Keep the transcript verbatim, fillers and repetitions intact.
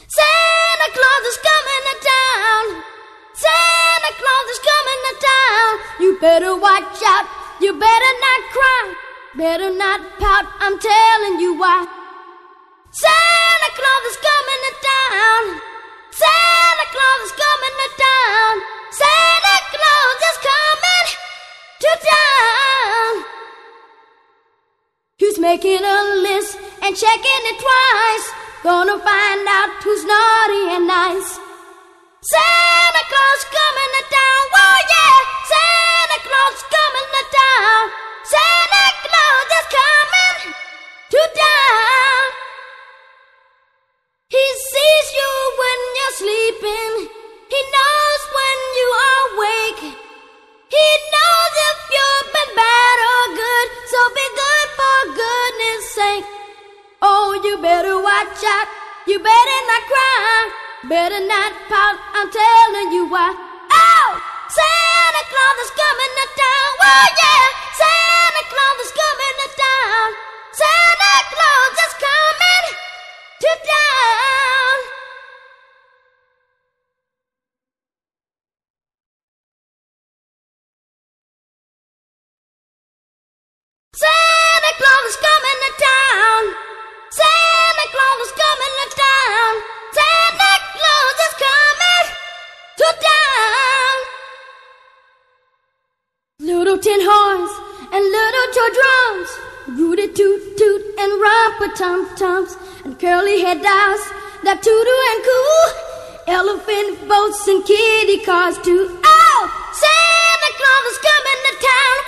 Santa Claus is coming to town. Santa Claus is coming to town. You better watch out. You better not cry. Better not pout. I'm telling you why. Santa Claus is coming to town. Santa Claus is coming to town. Santa Claus is coming to town. He's making a list and checking it twice. Gonna find out who's naughty and nice. Santa Claus coming to town. Whoa, yeah! Santa Claus coming to town. Santa Claus is coming to town. He sees you when you're sleeping. He knows when you are awake. He knows if you've been bad or good. So be good for goodness sake. Oh, you better watch out. You better not cry. Better not pout. I'm telling you why. Oh, Santa Claus is coming to town. Oh, yeah. Santa Claus is coming to town. Santa Claus is coming to town. Santa Claus is coming to town. Santa Claus is coming to town. Santa Claus is coming to town. Little tin horns and little toy drums, rooty toot toot and romper tum tums, and curly head dolls that toodoo and coo, elephant boats and kitty cars too. Oh, Santa Claus is coming to town.